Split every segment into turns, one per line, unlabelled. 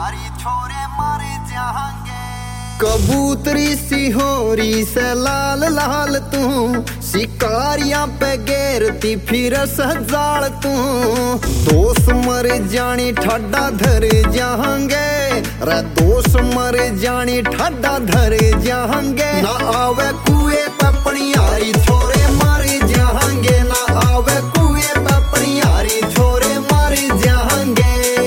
यारी छोरे मारे जाएंगे।
कबूतरी सिहोरी से लाल लाल तू, शिकारियां पे घेरती फिर सजाल तू। दोस्त मर जानी ठाडा धर जाएंगे रे, दोस्त मर जानी ठाडा धर जाएंगे। ना आवे कुएं पे पनियारी छोरे मारे जाएंगे, ना आवे कुएं पे पनियारी छोरे मारे जाएंगे।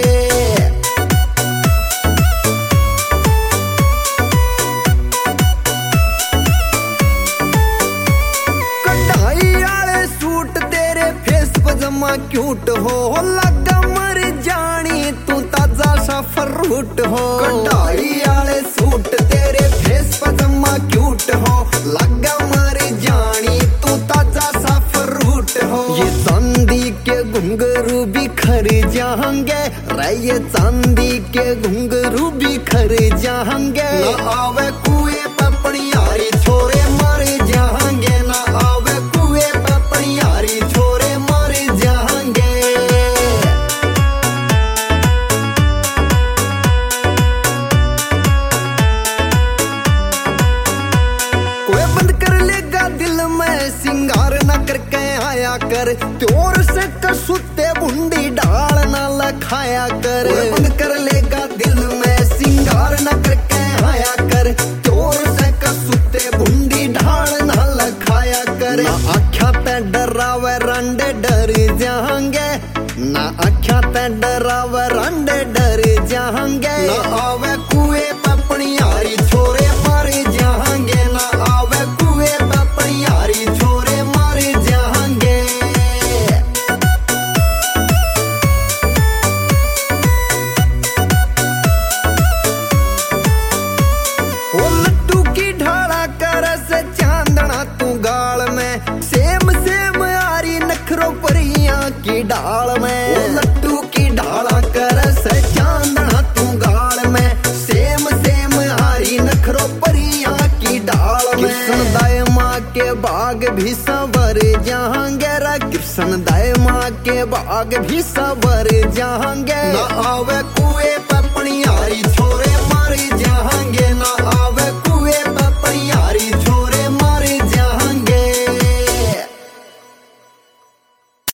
क्यूट हो लगा मर जानी तू ताजा सा फ्रूट हो। कढ़ाई आले सूट तेरे फेस पजमा क्यूट हो, लगा मर जानी तू ताजा सा फ्रूट हो। ये चांदी के घुंघरू बिखर जाएंगे रे, ये चांदी के घुंघरू बिखर जाएंगे। ना आवे कुएं पे पनियारी छोरे मारे जाएंगे, ना आवे कुएं पे पनियारी छोरे मारे जाएंगे। कोई बंद कर लेगा दिल में सिंगार ना करके आया कर, त्योर से कसुते बुंडी डाल ना लखाया कर। कोई बंद कर लेगा दिल में सिंगार ना करके आया कर, त्योर से कसुते बुंडी डाल ना लखाया कर। ना आख्या ते डरावे रंडे डर जाएंगे, ना आख्या ते डरावे रंडे डर जाएंगे। ना आवे कुएं पे पनियारी छोरे मारे जाएंगे, ना आवे कुएं पे पनियारी छोरे मारे जाएंगे। ओ लट्टू की ढाला कर से चांदना तू गाल में, सेम सेम आरी नखरो परियां की डाल में। ओ लट्टू की ढाला कर से चांदना तू गाल में, सेम सेम आरी नखरो परियां की डाल में। कृष्ण दाय माँ के बाग भी सवर जाएंगे रे, कृष्ण दाय माँ के बाग भी सवर जाएंगे। ना आवे कुएं